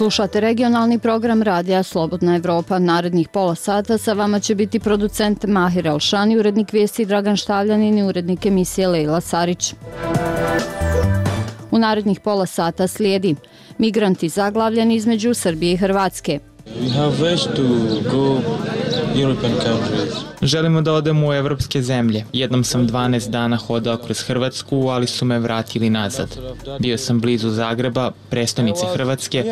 Slušate regionalni program Radija Slobodna Evropa. Narednih pola sata sa vama će biti producent Mahir Elšani, urednik vijesti Dragan Štavljanin i urednik emisije Lejla Sarić. U narednih pola sata slijedi migranti zaglavljeni između Srbije i Hrvatske. Želimo da odemo u evropske zemlje. Jednom sam 12 dana hodao kroz Hrvatsku, ali su me vratili nazad. Bio sam blizu Zagreba, prestonice Hrvatske.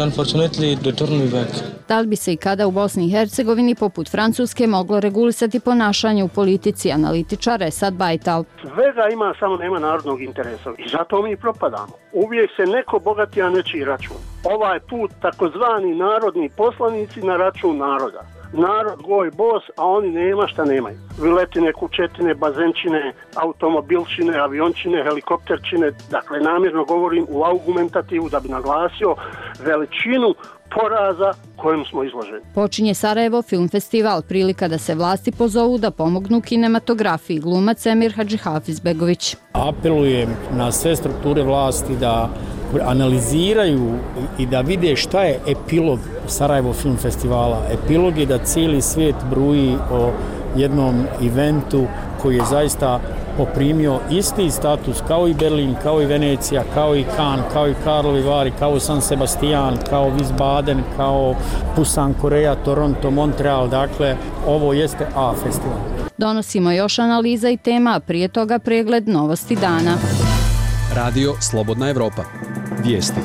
Da li bi se i kada u Bosni i Hercegovini poput Francuske moglo regulisati ponašanje u politici, analitičar Esad Bajtal. Svega ima, samo nema narodnog interesa i zato mi propadamo. Uvijek se neko bogati, a nečiji račun. Ovaj put takozvani narodni poslanici na račun naroda. Narod goj bos, a oni nema šta nemaju. Viletine, kućetine, bazenčine, automobilčine, aviončine, helikopterčine. Dakle, namjerno govorim u argumentativu da bi naglasio veličinu poraza kojem smo izloženi. Počinje Sarajevo film festival, prilika da se vlasti pozovu da pomognu kinematografiji. Glumac Emir Hadžihafiz-Begović. Apelujem na sve strukture vlasti da analiziraju i da vide šta je epilog Sarajevo film festivala. Epilog je da cijeli svijet bruji o jednom eventu koji je zaista poprimio isti status kao i Berlin, kao i Venecija, kao i Cannes, kao i Karlovi Vari, kao San Sebastian, kao Wiesbaden, kao Busan, Koreja, Toronto, Montreal. Dakle, ovo jeste A festival. Donosimo još analiza i tema, a prije toga pregled novosti dana. Radio Slobodna Evropa. Vijesti.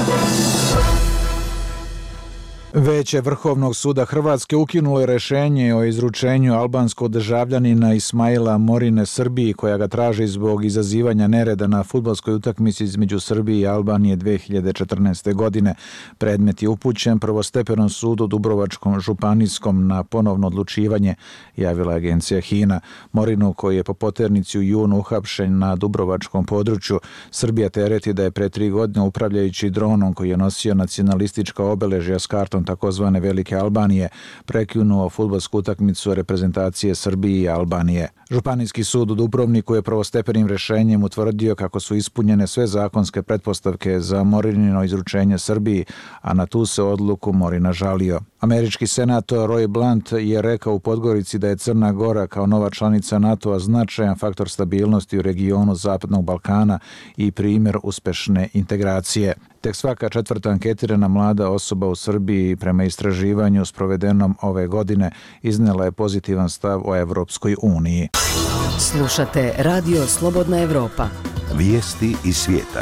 Veće Vrhovnog suda Hrvatske ukinulo je rješenje o izručenju albanskog državljanina Ismaila Morine Srbiji, koja ga traži zbog izazivanja nereda na fudbalskoj utakmici između Srbije i Albanije 2014. godine. Predmet je upućen prvostepenom sudu Dubrovačkom županijskom na ponovno odlučivanje, javila agencija HINA. Morinu, koji je po poternici u junu uhapšen na Dubrovačkom području, Srbija tereti da je pre 3 godine upravljajući dronom koji je nosio nacionalistička obeležja s kartom takozvane Velike Albanije prekinuo fudbalsku utakmicu reprezentacije Srbije i Albanije. Županijski sud u Dubrovniku je prvostepenim rješenjem utvrdio kako su ispunjene sve zakonske pretpostavke za Morinino izručenje Srbiji, a na tu se odluku Morina žalio. Američki senator Roy Blunt je rekao u Podgorici da je Crna Gora kao nova članica NATO-a značajan faktor stabilnosti u regionu Zapadnog Balkana i primjer uspešne integracije. Tek svaka 4. anketirana mlada osoba u Srbiji prema istraživanju sprovedenom ove godine iznela je pozitivan stav o Evropskoj uniji. Slušate Radio Slobodna Evropa. Vijesti iz svijeta.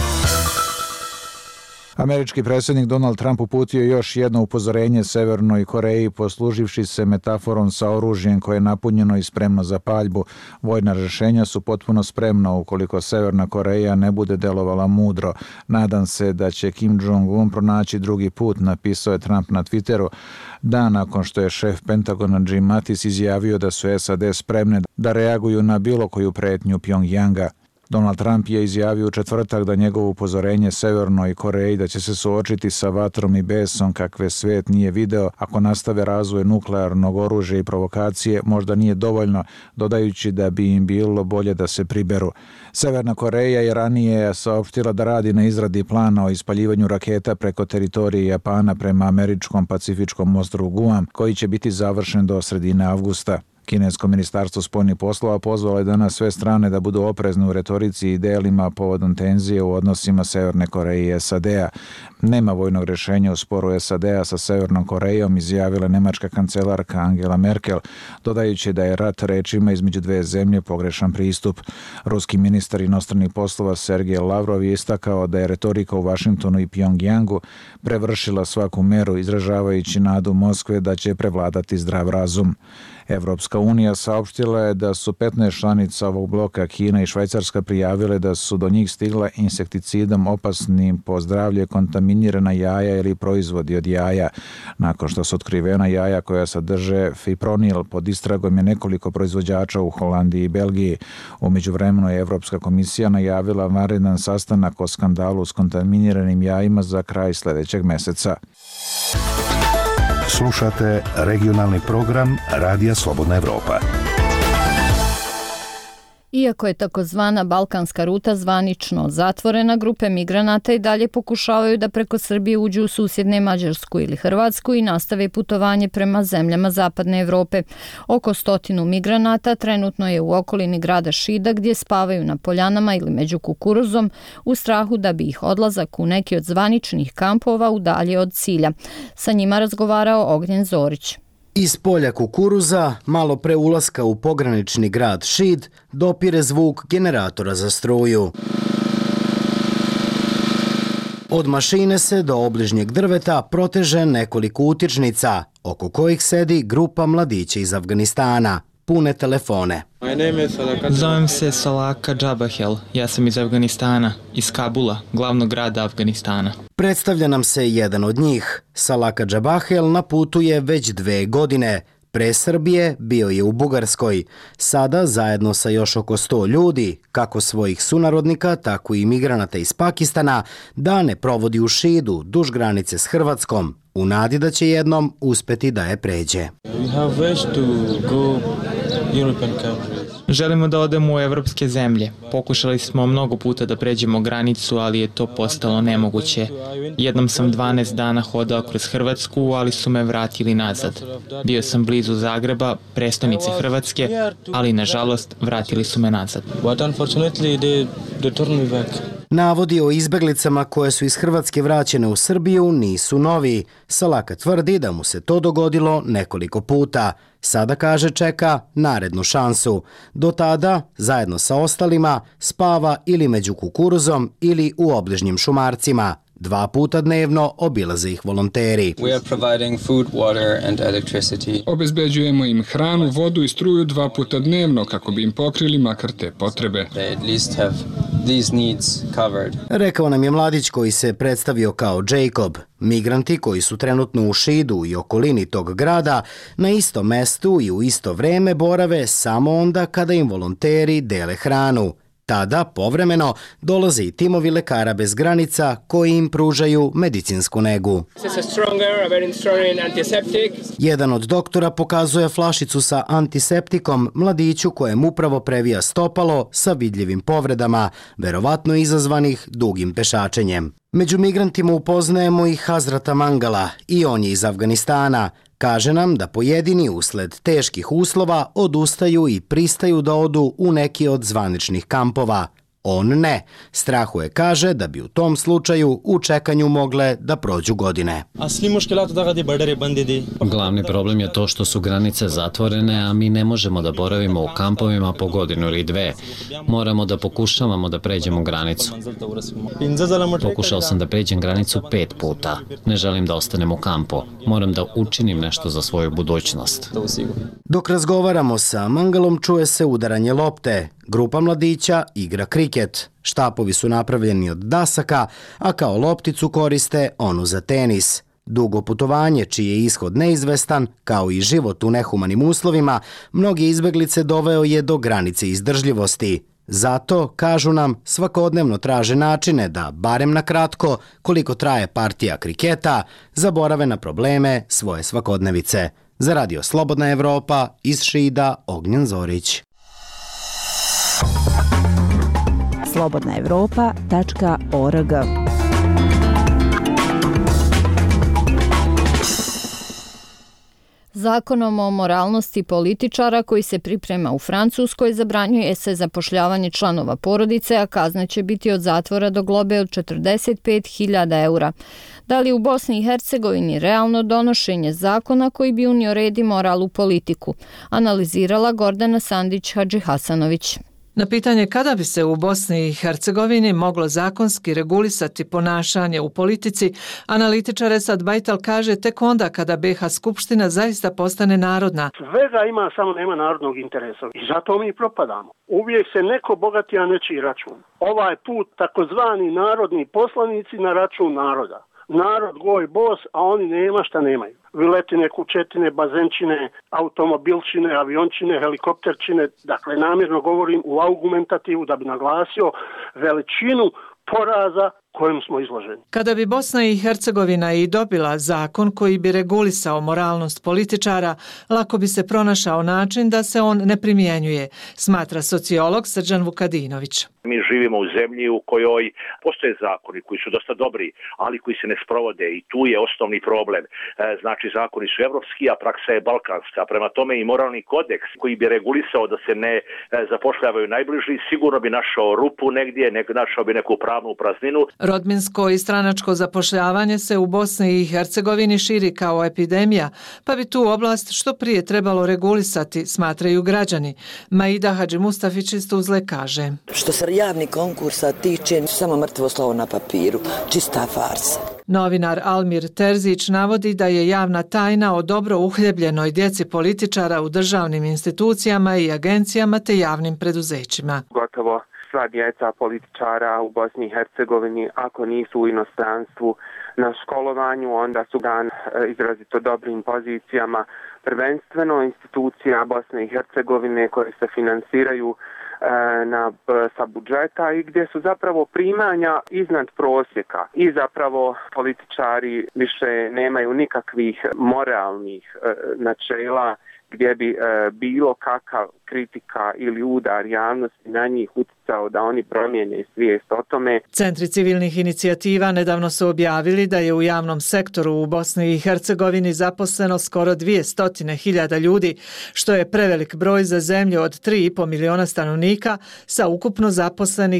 Američki predsjednik Donald Trump uputio još jedno upozorenje Severnoj Koreji posluživši se metaforom sa oružjem koje je napunjeno i spremno za paljbu. Vojna rješenja su potpuno spremna ukoliko Severna Koreja ne bude delovala mudro. Nadam se da će Kim Jong-un pronaći drugi put, napisao je Trump na Twitteru, dan nakon što je šef Pentagona Jim Mattis izjavio da su SAD spremne da reaguju na bilo koju pretnju Pjongjanga. Donald Trump je izjavio u četvrtak da njegovo upozorenje Severnoj Koreji da će se suočiti sa vatrom i besom kakve svijet nije video ako nastave razvoj nuklearnog oružja i provokacije možda nije dovoljno, dodajući da bi im bilo bolje da se priberu. Severna Koreja je ranije saopštila da radi na izradi plana o ispaljivanju raketa preko teritorije Japana prema američkom pacifičkom ostrvu Guam, koji će biti završen do sredine avgusta. Kinesko ministarstvo spoljnih poslova pozvalo je danas sve strane da budu oprezne u retorici i delima povodom tenzije u odnosima Severne Koreje i SAD-a. Nema vojnog rješenja u sporu SAD-a sa Severnom Korejom, izjavila nemačka kancelarka Angela Merkel, dodajući da je rat rečima između dve zemlje pogrešan pristup. Ruski ministar inostranih poslova Sergej Lavrov je istakao da je retorika u Vašingtonu i Pjongjangu prevršila svaku meru, izražavajući nadu Moskve da će prevladati zdrav razum. Evropska unija saopštila je da su 15 članica ovog bloka, Kina i Švajcarska, prijavile da su do njih stigla insekticidom opasnim po zdravlje kontaminirana jaja ili proizvodi od jaja. Nakon što su otkrivena jaja koja sadrže fipronil, pod istragom je nekoliko proizvođača u Holandiji i Belgiji. U međuvremenu je Evropska komisija najavila vanredan sastanak o skandalu s kontaminiranim jajima za kraj sljedećeg meseca. Slušate regionalni program Radija Slobodna Evropa. Iako je takozvana Balkanska ruta zvanično zatvorena, grupe migranata i dalje pokušavaju da preko Srbije uđu u susjedne Mađarsku ili Hrvatsku i nastave putovanje prema zemljama Zapadne Evrope. Oko 100 migranata trenutno je u okolini grada Šida gdje spavaju na poljanama ili među kukuruzom u strahu da bi ih odlazak u neki od zvaničnih kampova udalje od cilja. Sa njima razgovarao Ognjen Zorić. Iz polja kukuruza, malo pre ulaska u pogranični grad Šid, dopire zvuk generatora za struju. Od mašine se do obližnjeg drveta proteže nekoliko utičnica, oko kojih sedi grupa mladića iz Afganistana, pune telefone. Zovem se Salaka Džabahel, ja sam iz Afganistana, iz Kabula, glavnog grada Afganistana. Predstavlja nam se jedan od njih. Salaka Džabahel na putu je već 2 godine. Pre Srbije bio je u Bugarskoj. Sada, zajedno sa još oko 100 ljudi, kako svojih sunarodnika, tako i migranata iz Pakistana, dane provodi u Šidu, duž granice s Hrvatskom, u nadi da će jednom uspeti da je pređe. Želimo da odemo u evropske zemlje. Pokušali smo mnogo puta da pređemo granicu, ali je to postalo nemoguće. Jednom sam 12 dana hodao kroz Hrvatsku, ali su me vratili nazad. Bio sam blizu Zagreba, prestonice Hrvatske, ali nažalost vratili su me nazad. Navodi o izbeglicama koje su iz Hrvatske vraćene u Srbiju nisu novi. Salaka tvrdi da mu se to dogodilo nekoliko puta. Sada, kaže, čeka narednu šansu. Do tada, zajedno sa ostalima, spava ili među kukuruzom ili u obližnjim šumarcima. 2 puta dnevno obilaze ih volonteri. Obezbeđujemo im hranu, vodu i struju 2 puta dnevno kako bi im pokrili makar te potrebe. Rekao nam je mladić koji se predstavio kao Jacob. Migranti koji su trenutno u Šidu i okolini tog grada na istom mestu i u isto vreme borave samo onda kada im volonteri dele hranu. Tada, povremeno, dolaze i timovi lekara bez granica koji im pružaju medicinsku negu. Jedan od doktora pokazuje flašicu sa antiseptikom mladiću kojem upravo previja stopalo sa vidljivim povredama, verovatno izazvanih dugim pešačenjem. Među migrantima upoznajemo i Hazrata Mangala, i on je iz Afganistana. Kaže nam da pojedini usled teških uslova odustaju i pristaju da odu u neki od zvaničnih kampova. On ne. Strahuje, kaže, da bi u tom slučaju u čekanju mogle da prođu godine. Glavni problem je to što su granice zatvorene, a mi ne možemo da boravimo u kampovima po godinu ili 2. Moramo da pokušavamo da pređemo granicu. Pokušao sam da pređem granicu 5 puta. Ne želim da ostanem u kampu. Moram da učinim nešto za svoju budućnost. Dok razgovaramo sa Mangalom, čuje se udaranje lopte. Grupa mladića igra kriket. Štapovi su napravljeni od dasaka, a kao lopticu koriste onu za tenis. Dugo putovanje, čiji je ishod neizvestan, kao i život u nehumanim uslovima, mnoge izbeglice doveo je do granice izdržljivosti. Zato, kažu nam, svakodnevno traže načine da, barem na kratko, koliko traje partija kriketa, zaborave na probleme svoje svakodnevice. Za Radio Slobodna Evropa, iz Šida, Ognjen Zorić. slobodnaevropa.org. Zakonom o moralnosti političara koji se priprema u Francuskoj zabranjuje se zapošljavanje članova porodice, a kazna će biti od zatvora do globe od 45.000 eura. Da li u Bosni i Hercegovini realno donošenje zakona koji bi unio red i moral u politiku? Analizirala Gordana Sandić-Hadžihasanović. Na pitanje kada bi se u Bosni i Hercegovini moglo zakonski regulisati ponašanje u politici, analitičar Esad Bajtal kaže tek onda kada BiH Skupština zaista postane narodna. Svega ima, samo nema narodnog interesa i zato mi propadamo. Uvijek se neko bogati, a nečiji račun. Ovaj put takozvani narodni poslanici na račun naroda. Narod goj bos, a oni nema šta nemaju. Viletine, kućetine, bazenčine, automobilčine, aviončine, helikopterčine. Dakle, namjerno govorim u argumentativu da bi naglasio veličinu poraza kojem smo izloženi. Kada bi Bosna i Hercegovina i dobila zakon koji bi regulisao moralnost političara, lako bi se pronašao način da se on ne primjenjuje, smatra sociolog Srđan Vukadinović. Mi živimo u zemlji u kojoj postoje zakoni koji su dosta dobri, ali koji se ne sprovode i tu je osnovni problem. Znači, zakoni su evropski, a praksa je balkanska. Prema tome i moralni kodeks koji bi regulisao da se ne zapošljavaju najbliži, sigurno bi našao rupu negdje, našao bi neku pravnu prazninu. Rodbinsko i stranačko zapošljavanje se u Bosni i Hercegovini širi kao epidemija, pa bi tu oblast što prije trebalo regulisati, smatraju građani. Maida Hadžimustafić iz Tuzle kaže: Što se javnih konkursa tiče, samo mrtvo slovo na papiru, čista farsa. Novinar Almir Terzić navodi da je javna tajna o dobro uhljebljenoj djeci političara u državnim institucijama i agencijama te javnim preduzećima. Gotovo sva djeca političara u Bosni i Hercegovini, ako nisu u inostranstvu na školovanju, onda su dan izrazito dobrim pozicijama, prvenstveno institucija Bosne i Hercegovine koje se finansiraju sa budžeta i gdje su zapravo primanja iznad prosjeka i zapravo političari više nemaju nikakvih moralnih načela gdje bi bilo kakav kritika ili udar javnosti na njih uticao da oni promijene svijest o tome. Centri civilnih inicijativa nedavno su objavili da je u javnom sektoru u Bosni i Hercegovini zaposleno skoro 200.000 ljudi, što je prevelik broj za zemlju od 3,5 miliona stanovnika sa ukupno zaposlenih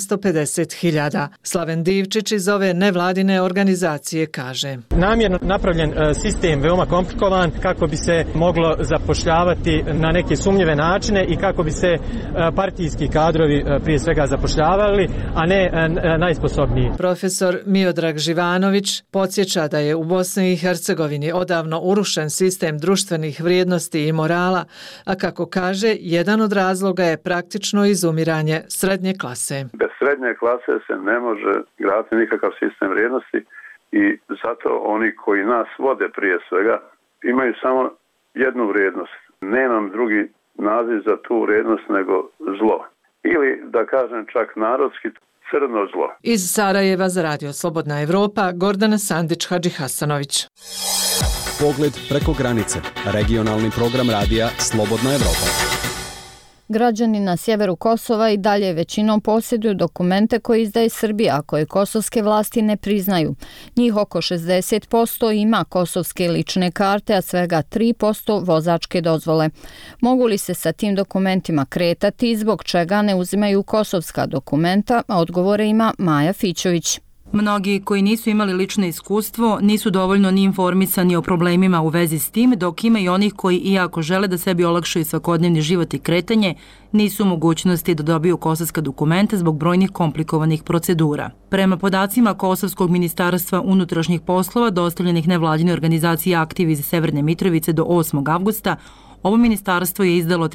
750.000. Slaven Divčić iz ove nevladine organizacije kaže: Namjerno napravljen sistem veoma komplikovan kako bi se moglo zapošljavati na neke sumnjive načine i kako bi se partijski kadrovi prije svega zapošljavali, a ne najsposobniji. Profesor Miodrag Živanović podsjeća da je u Bosni i Hercegovini odavno urušen sistem društvenih vrijednosti i morala, a kako kaže, jedan od razloga je praktično izumiranje srednje klase. Bez srednje klase se ne može graditi nikakav sistem vrijednosti i zato oni koji nas vode prije svega imaju samo jednu vrijednost. Nemam drugi naziv za tu vrijednost nego zlo. Ili, da kažem čak narodski, crno zlo. Iz Sarajeva za Radio Slobodna Evropa, Gordana Sandić-Hadžihasanović. Pogled preko granice. Regionalni program radija Slobodna Evropa. Građani na sjeveru Kosova i dalje većinom posjeduju dokumente koje izdaje Srbija, a koje kosovske vlasti ne priznaju. Njih oko 60% ima kosovske lične karte, a svega 3% vozačke dozvole. Mogu li se sa tim dokumentima kretati i zbog čega ne uzimaju kosovska dokumenta? Odgovore ima Maja Fićović. Mnogi koji nisu imali lično iskustvo nisu dovoljno ni informisani o problemima u vezi s tim, dok ima i onih koji, iako žele da sebi olakšaju svakodnevni život i kretanje, nisu u mogućnosti da dobiju kosovska dokumenta zbog brojnih komplikovanih procedura. Prema podacima Kosovskog ministarstva unutrašnjih poslova dostavljenih nevladinoj organizaciji Aktiv iz Severne Mitrovice do 8. avgusta, ovo ministarstvo je izdalo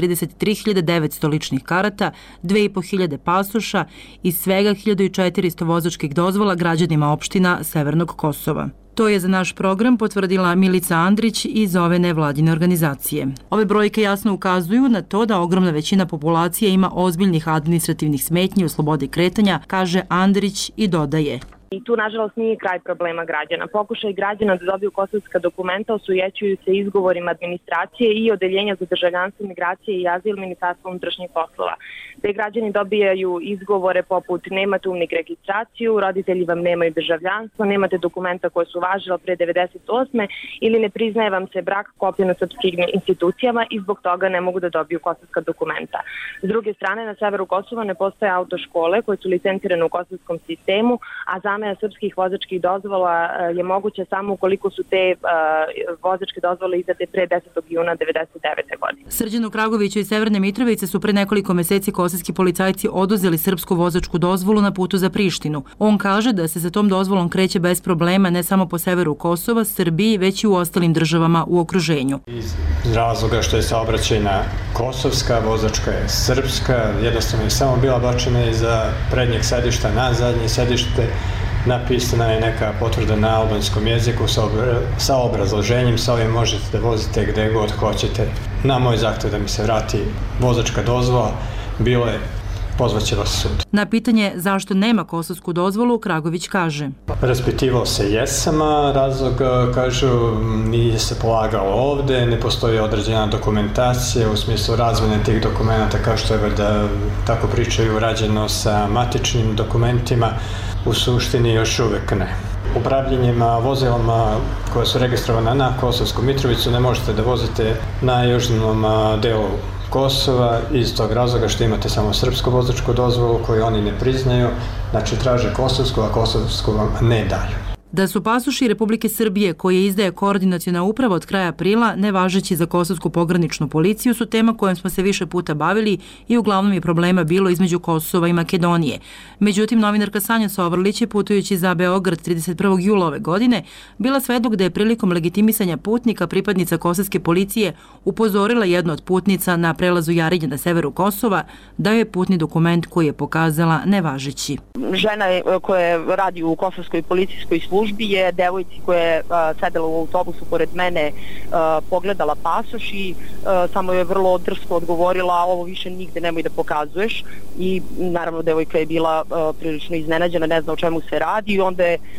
33.900 ličnih karata, 2.500 pasoša i svega 1.400 vozačkih dozvola građanima opština Severnog Kosova. To je za naš program potvrdila Milica Andrić iz ove nevladine organizacije. Ove brojke jasno ukazuju na to da ogromna većina populacije ima ozbiljnih administrativnih smetnji u slobodi kretanja, kaže Andrić i dodaje: I tu, nažalost, nije kraj problema građana. Pokušaj građana da dobiju kosovska dokumenta osujećuju se izgovorima administracije i odeljenja za državljanstvo, migracije i azil Ministarstva unutrašnjih poslova. Te građani dobijaju izgovore poput nemate umnik registraciju, roditelji vam nemaju državljanstvo, nemate dokumenta koje su važila pre 98. ili ne priznaje vam se brak sklopljen u srpskim institucijama i zbog toga ne mogu da dobiju kosovska dokumenta. S druge strane, na severu Kosova ne postoje autoškole koje su licencirane u kosovskom sistemu, a zamena srpskih vozačkih dozvola je moguće samo ukoliko su te vozačke dozvole izdate pre 10. juna 1999. godine. Srđanu Kragoviću iz Severne Mitrovice su pre nekoliko meseci kosovski policajci oduzeli srpsku vozačku dozvolu na putu za Prištinu. On kaže da se sa tom dozvolom kreće bez problema ne samo po severu Kosova, Srbiji, već i u ostalim državama u okruženju. Iz razloga što je saobraćajna kosovska, vozačka je srpska, jednostavno je samo bila bačena iza prednjeg sedišta na zadnje sedište. Napisana je neka potvrda na albanskom jeziku sa obrazloženjem, sa ovim možete da vozite gde god hoćete. Na moj zahtev da mi se vrati vozačka dozvola bilo je pozvaće vas sud. Na pitanje zašto nema kosovsku dozvolu, Kragović kaže: Raspitivao se jesam, a razlog, kažu, nije se polagalo ovde, ne postoji određena dokumentacija u smislu razmene tih dokumenta, kao što je da tako pričaju rađeno sa matičnim dokumentima, u suštini još uvek ne. Upravljanjem vozilama koje su registrovane na Kosovsku Mitrovicu ne možete da vozite na južnom delu Kosova iz tog razloga što imate samo srpsku vozačku dozvolu koju oni ne priznaju, znači traže kosovsku, a kosovsku vam ne daju. Da su pasoši Republike Srbije koje izdaje koordinaciona uprava od kraja aprila nevažeći za kosovsku pograničnu policiju su tema kojom smo se više puta bavili i uglavnom je problema bilo između Kosova i Makedonije. Međutim, novinarka Sanja Sovrlić je putujući za Beograd 31. jula ove godine bila svedok da je prilikom legitimisanja putnika pripadnica kosovske policije upozorila jednu od putnica na prelazu Jarinje na severu Kosova da je putni dokument koji je pokazala nevažeći. Žena koja radi u kosovskoj policijskoj službi je devojci koja je sedela u autobusu pored mene pogledala pasoš i samo je vrlo drsko odgovorila: ovo više nigde nemoj da pokazuješ. I naravno devojka je bila prilično iznenađena, ne zna o čemu se radi, i onda je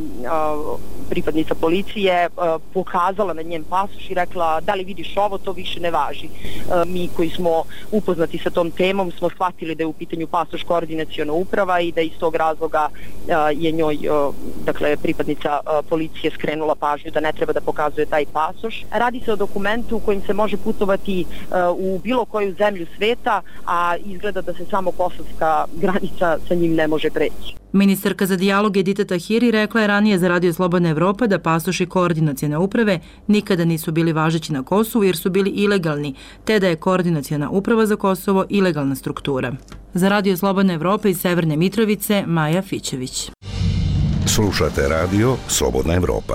pripadnica policije pokazala na njen pasoš i rekla: da li vidiš ovo, to više ne važi. Mi koji smo upoznati sa tom temom smo shvatili da je u pitanju pasoš koordinaciona uprava i da iz tog razloga je njoj, dakle, pripadnica policije skrenula pažnju da ne treba da pokazuje taj pasoš. Radi se o dokumentu u kojim se može putovati u bilo koju zemlju sveta, a izgleda da se samo kosovska granica sa njim ne može preći. Ministarka za dijalog Edita Tahiri rekla je ranije za Radio Slobodna Evropa da pasoši koordinacione uprave nikada nisu bili važeći na Kosovu jer su bili ilegalni, te da je koordinaciona uprava za Kosovo ilegalna struktura. Za Radio Slobodna Evropa iz Severne Mitrovice, Maja Fićević. Slušate Radio Slobodna Evropa.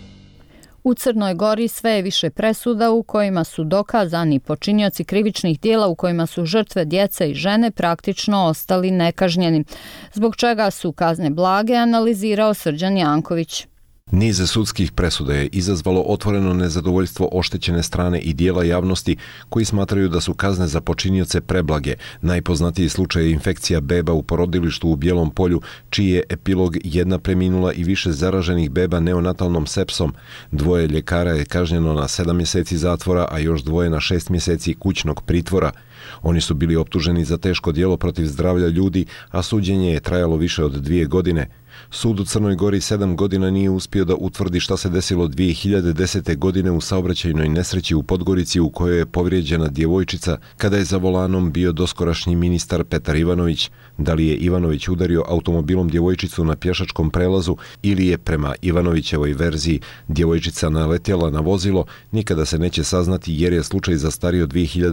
U Crnoj Gori sve je više presuda u kojima su dokazani počinioci krivičnih dijela u kojima su žrtve djeca i žene praktično ostali nekažnjeni. Zbog čega su kazne blage, analizirao Srđan Janković. Niz sudskih presuda je izazvalo otvoreno nezadovoljstvo oštećene strane i dijela javnosti koji smatraju da su kazne za počinioce preblage. Najpoznatiji slučaj je infekcija beba u porodilištu u Bijelom Polju, čiji je epilog jedna preminula i više zaraženih beba neonatalnom sepsom. 2 ljekara je kažnjeno na 7 mjeseci zatvora, a još 2 na 6 mjeseci kućnog pritvora. Oni su bili optuženi za teško djelo protiv zdravlja ljudi, a suđenje je trajalo više od 2 godine. Sud u Crnoj Gori 7 godina nije uspio da utvrdi šta se desilo 2010. godine u saobraćajnoj nesreći u Podgorici u kojoj je povrijeđena djevojčica kada je za volanom bio doskorašnji ministar Petar Ivanović. Da li je Ivanović udario automobilom djevojčicu na pješačkom prelazu ili je prema Ivanovićevoj verziji djevojčica naletjela na vozilo, nikada se neće saznati jer je slučaj zastario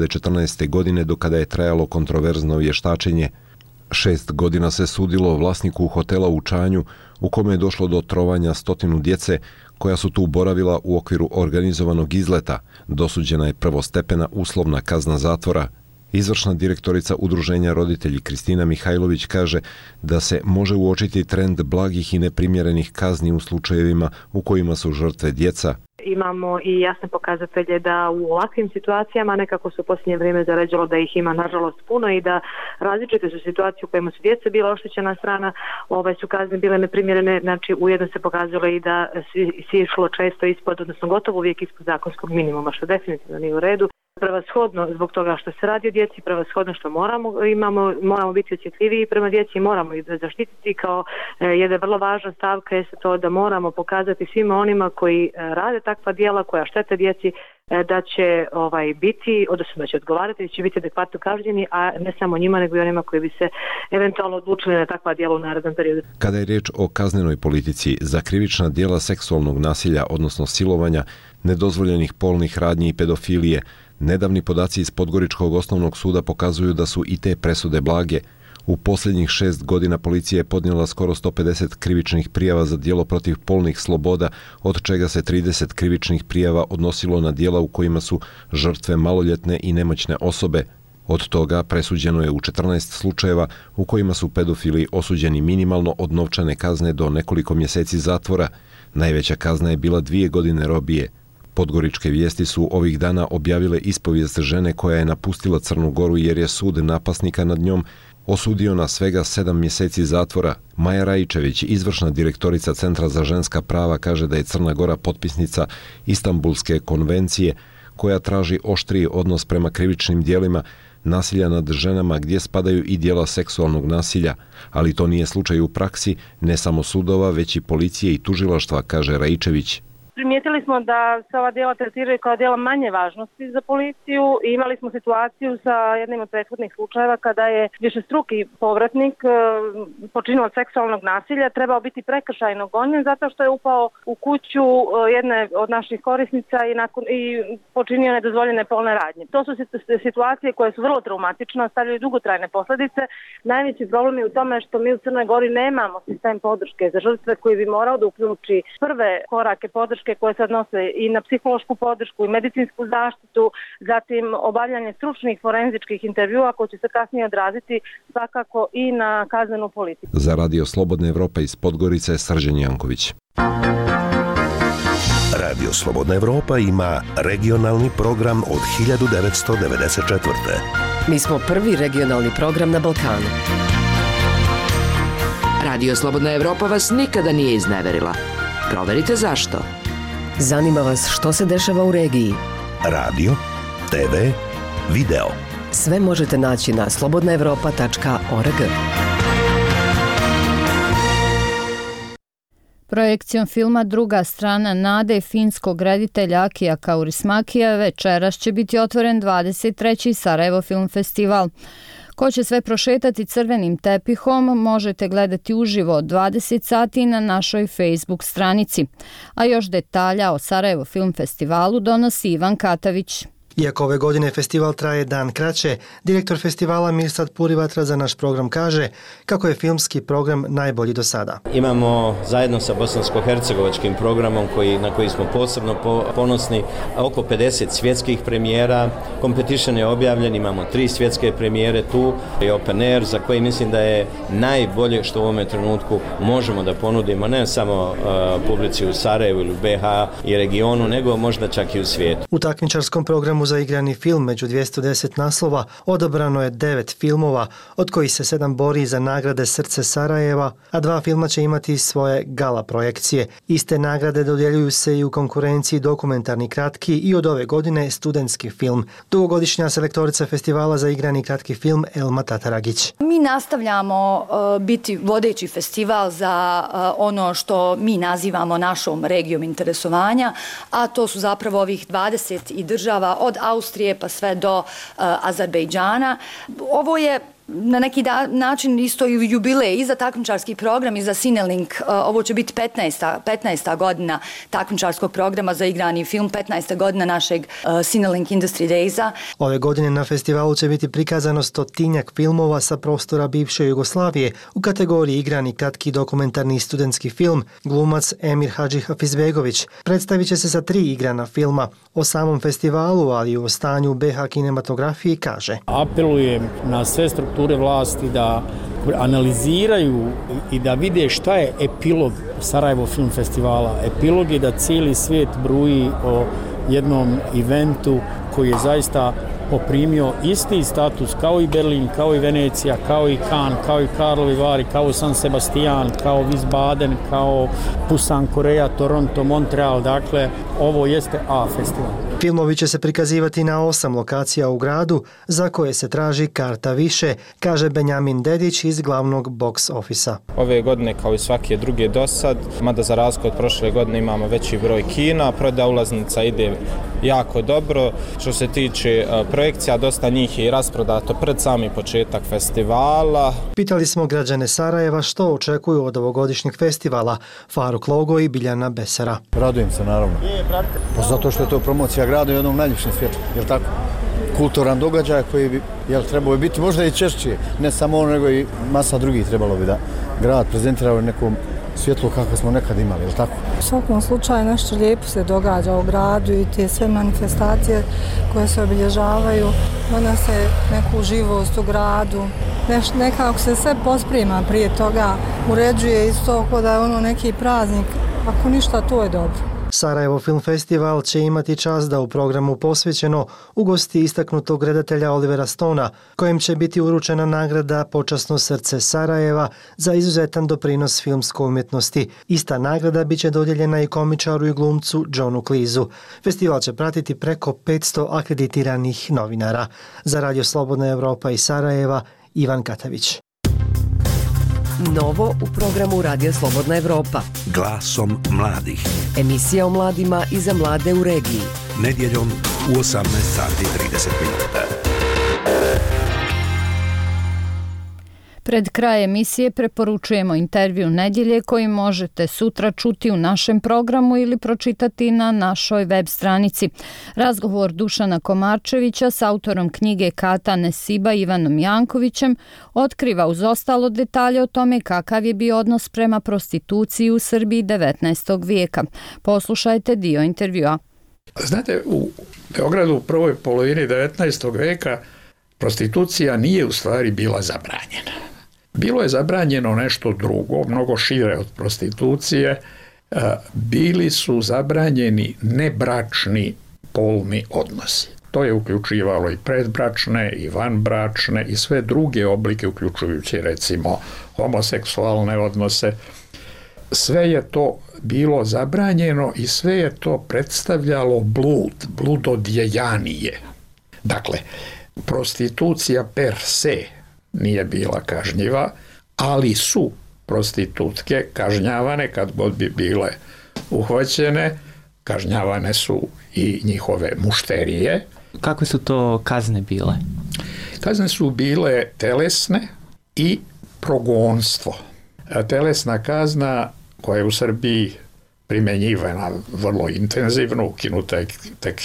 2014. godine do kada je trajalo kontroverzno vještačenje. 6 godina se sudilo vlasniku hotela u Čanju u kome je došlo do trovanja 100 djece koja su tu boravila u okviru organizovanog izleta. Dosuđena je prvostepena uslovna kazna zatvora. Izvršna direktorica udruženja Roditelji Kristina Mihajlović kaže da se može uočiti trend blagih i neprimjerenih kazni u slučajevima u kojima su žrtve djeca. Imamo i jasne pokazatelje da u ovakvim situacijama nekako se u posljednje vrijeme zaređalo da ih ima nažalost puno i da različite su situacije u kojima su djeca bila oštećena strana, su kazne bile neprimjerene, znači ujedno se pokazalo i da si išlo često ispod, odnosno gotovo uvijek ispod zakonskog minimuma, što definitivno nije u redu. Prevashodno zbog toga što se radi o djeci, prevashodno što moramo biti osjetljiviji prema djeci, moramo ih zaštititi. Kao jedna vrlo važna stavka je to da moramo pokazati svima onima koji rade takva djela, koja štete djeci, da će biti, odnosno da će odgovarati, da će biti adekvatno kažnjeni, a ne samo njima, nego i onima koji bi se eventualno odlučili na takva djela u narednom periodu. Kada je riječ o kaznenoj politici, za krivična djela seksualnog nasilja, odnosno silovanja, nedozvoljenih polnih radnji i pedofilije, nedavni podaci iz Podgoričkog osnovnog suda pokazuju da su i te presude blage. U posljednjih 6 godina policija je podnijela skoro 150 krivičnih prijava za djelo protiv polnih sloboda, od čega se 30 krivičnih prijava odnosilo na djela u kojima su žrtve maloljetne i nemoćne osobe. Od toga presuđeno je u 14 slučajeva u kojima su pedofili osuđeni minimalno od novčane kazne do nekoliko mjeseci zatvora. Najveća kazna je bila 2 godine robije. Podgoričke vijesti su ovih dana objavile ispovijest žene koja je napustila Crnu Goru jer je sud napasnika nad njom osudio na svega 7 mjeseci zatvora. Maja Rajičević, izvršna direktorica Centra za ženska prava, kaže da je Crna Gora potpisnica Istanbulske konvencije koja traži oštriji odnos prema krivičnim dijelima nasilja nad ženama gdje spadaju i dijela seksualnog nasilja, ali to nije slučaj u praksi, ne samo sudova, već i policije i tužilaštva, kaže Rajičević. Primijetili smo da se ova djela tretiraju kao djela manje važnosti za policiju i imali smo situaciju sa jednim od prethodnih slučajeva kada je višestruki povratnik počinilac seksualnog nasilja trebao biti prekršajno gonjen zato što je upao u kuću jedne od naših korisnica i počinio nedozvoljene polne radnje. To su situacije koje su vrlo traumatične, ostavljaju dugotrajne posljedice. Najveći problem je u tome što mi u Crnoj Gori nemamo sistem podrške za žrtve koji bi morao da uključi prve korake podrške koje se odnose i na psihološku podršku i medicinsku zaštitu, zatim obavljanje stručnih forenzičkih intervjua koji će se kasnije odraziti svakako i na kaznenu politiku. Za Radio Slobodna Evropa iz Podgorice, Srđan Janković. Radio Slobodna Evropa ima regionalni program od 1994. Mi smo prvi regionalni program na Balkanu. Radio Slobodna Evropa vas nikada nije izneverila. Proverite zašto. Zanima vas što se dešava u regiji. Radio, TV, video. Sve možete naći na slobodnaevropa.org. Projekcijom filma Druga strana nade finskog reditelja Akija Kaurismäkija večeras će biti otvoren 23. Sarajevo Film Festival. Ko će sve prošetati crvenim tepihom, možete gledati uživo od 20 sati na našoj Facebook stranici. A još detalja o Sarajevo Film Festivalu donosi Ivan Katavić. Iako ove godine festival traje dan kraće, direktor festivala Mirsad Purivatra za naš program kaže kako je filmski program najbolji do sada. Imamo zajedno sa bosansko-hercegovačkim programom na koji smo posebno ponosni oko 50 svjetskih premijera. Competition je objavljen, imamo 3 svjetske premijere tu i Open Air za koji mislim da je najbolje što u ovome trenutku možemo da ponudimo ne samo publici u Sarajevu ili u BiH i regionu, nego možda čak i u svijetu. U takmičarskom programu za igrani film među 210 naslova odabrano je 9 filmova, od kojih se 7 bori za nagrade Srce Sarajeva, a 2 filma će imati svoje gala projekcije. Iste nagrade dodjeljuju se i u konkurenciji dokumentarni kratki i od ove godine studentski film. Dugogodišnja selektorica festivala za igrani kratki film Elma Tataragić. Mi nastavljamo biti vodeći festival za ono što mi nazivamo našom regijom interesovanja, a to su zapravo ovih 20 i država od Austrije pa sve do Azerbejdžana. Ovo je na neki način isto i jubilej i za takmičarski program i za Cinelink. Ovo će biti 15. godina takmičarskog programa za igrani film, 15. godina našeg Cinelink Industry Daysa. Ove godine na festivalu će biti prikazano 100-tinjak filmova sa prostora bivše Jugoslavije u kategoriji igrani kratki dokumentarni studentski film. Glumac Emir Hadži Hafizbegović predstavit će se sa 3 igrana filma. O samom festivalu, ali i o stanju BiH kinematografiji kaže: Apelujem na sve strukture vlasti da analiziraju i da vide šta je epilog Sarajevo Film Festivala. Epilog je da cijeli svijet bruji o jednom eventu koji je zaista poprimio isti status kao i Berlin, kao i Venecija, kao i Cannes, kao i Karlovi Vari, kao San Sebastian, kao Wiesbaden, kao Busan, Koreja, Toronto, Montreal. Dakle, ovo jeste A festival. Filmovi će se prikazivati na 8 lokacija u gradu za koje se traži karta više, kaže Benjamin Dedić iz glavnog box ofisa. Ove godine kao i svake druge dosad, mada za razliku od prošle godine imamo veći broj kina, prodaja ulaznica ide jako dobro. Što se tiče projekcija, dosta njih je i rasprodato pred sami početak festivala. Pitali smo građane Sarajeva što očekuju od ovogodišnjeg festivala. Faruk Logo i Biljana Besera. Radujem se naravno. Pa zato što je to promocija grada u jednom najljepšem svijetu, jel tako? Kulturan događaj koji bi trebao bi biti možda i češće, ne samo ono nego i masa drugih trebalo bi da grad prezentira u nekom svjetlu kako smo nekad imali, je li tako? U svakom slučaju nešto lijepo se događa u gradu i te sve manifestacije koje se obilježavaju, donose neku živost u gradu, nekako se sve posprema prije toga, uređuje isto kao da je ono neki praznik, ako ništa to je dobro. Sarajevo Film Festival će imati čast da u programu posvećeno ugosti istaknutog redatelja Olivera Stona, kojem će biti uručena nagrada Počasno srce Sarajeva za izuzetan doprinos filmskoj umjetnosti. Ista nagrada biće dodijeljena i komičaru i glumcu Johnu Cleeseu. Festival će pratiti preko 500 akreditiranih novinara. Za Radio Slobodna Evropa iz Sarajeva, Ivan Katavić. Novo u programu Radija Slobodna Evropa. Glasom mladih. Emisija o mladima i za mlade u regiji. Nedjeljom u 18:30 minuta. Pred kraj emisije preporučujemo intervju nedjelje koji možete sutra čuti u našem programu ili pročitati na našoj web stranici. Razgovor Dušana Komarčevića s autorom knjige Kata Nesiba Ivanom Jankovićem otkriva uz ostalo detalje o tome kakav je bio odnos prema prostituciji u Srbiji 19. vijeka. Poslušajte dio intervjua. Znate, u Beogradu u prvoj polovini 19. vijeka prostitucija nije u stvari bila zabranjena. Bilo je zabranjeno nešto drugo, mnogo šire od prostitucije. Bili su zabranjeni nebračni polni odnosi. To je uključivalo i predbračne, i vanbračne, i sve druge oblike, uključujući recimo homoseksualne odnose. Sve je to bilo zabranjeno i sve je to predstavljalo bludodjejanije. Dakle, prostitucija per se nije bila kažnjiva, ali su prostitutke kažnjavane kad god bi bile uhvaćene, kažnjavane su i njihove mušterije. Kakve su to kazne bile? Kazne su bile telesne i progonstvo. Telesna kazna koja je u Srbiji primjenjivana vrlo intenzivno, ukinuta je tek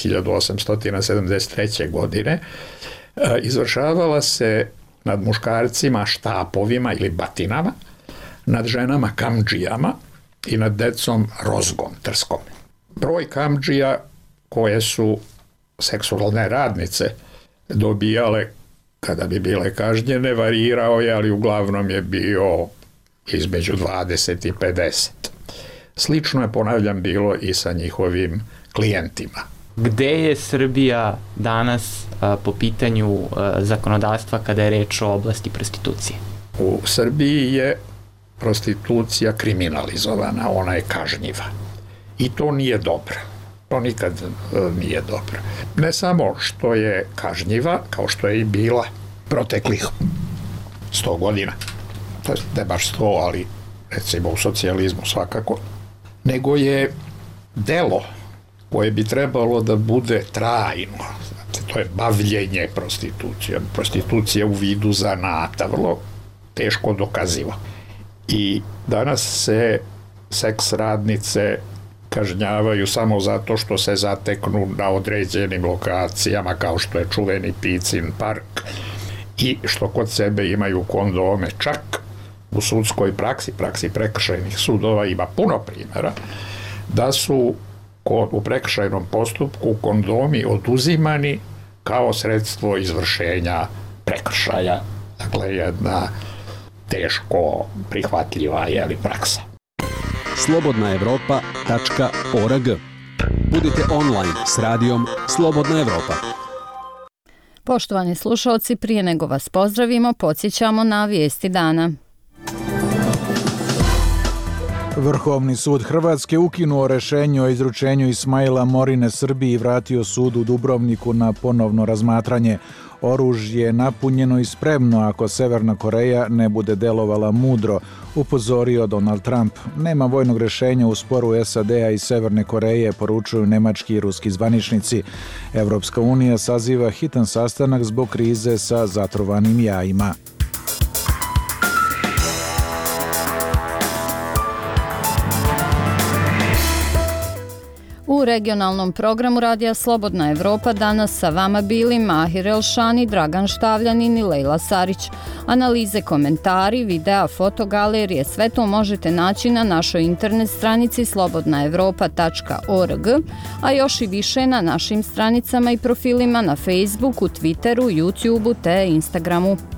1873. godine, izvršavala se nad muškarcima štapovima ili batinama, nad ženama kamdžijama i nad decom rozgom, trskom. Broj kamdžija koje su seksualne radnice dobijale kada bi bile kažnjene varirao je, ali uglavnom je bio između 20 i 50. Slično je, ponavljam, bilo i sa njihovim klijentima. Gde je Srbija danas po pitanju zakonodavstva kada je reč o oblasti prostitucije? U Srbiji je prostitucija kriminalizovana, ona je kažnjiva. I to nije dobro. To nikad nije dobro. Ne samo što je kažnjiva, kao što je i bila proteklih 100 godina. To je ne baš 100, ali recimo u socijalizmu svakako. Nego je delo koje bi trebalo da bude trajno. Znate, to je bavljenje prostitucijom. Prostitucija u vidu zanata, vrlo teško dokaziva. I danas se seks radnice kažnjavaju samo zato što se zateknu na određenim lokacijama, kao što je čuveni Picin park, i što kod sebe imaju kondome. Čak u sudskoj praksi prekršajnih sudova ima puno primjera da su u prekršajnom postupku kondomi oduzimani kao sredstvo izvršenja prekršaja. Dakle, jedna teško prihvatljiva praksa. slobodnaevropa.org. Budite online s radijom Slobodna Evropa. Poštovani slušalci, prije nego vas pozdravimo, podsjećamo na vijesti dana. Vrhovni sud Hrvatske ukinuo rešenje o izručenju Ismaila Morine Srbiji i vratio sud u Dubrovniku na ponovno razmatranje. Oružje je napunjeno i spremno ako Severna Koreja ne bude delovala mudro, upozorio Donald Trump. Nema vojnog rešenja u sporu SAD-a i Severne Koreje, poručuju nemački i ruski zvaničnici. Evropska unija saziva hitan sastanak zbog krize sa zatrovanim jajima. U regionalnom programu Radija Slobodna Evropa danas sa vama bili Mahir Elšani, Dragan Štavljanin i Lejla Sarić. Analize, komentari, videa, fotogalerije, sve to možete naći na našoj internet stranici slobodnaevropa.org, a još i više na našim stranicama i profilima na Facebooku, Twitteru, YouTubeu te Instagramu.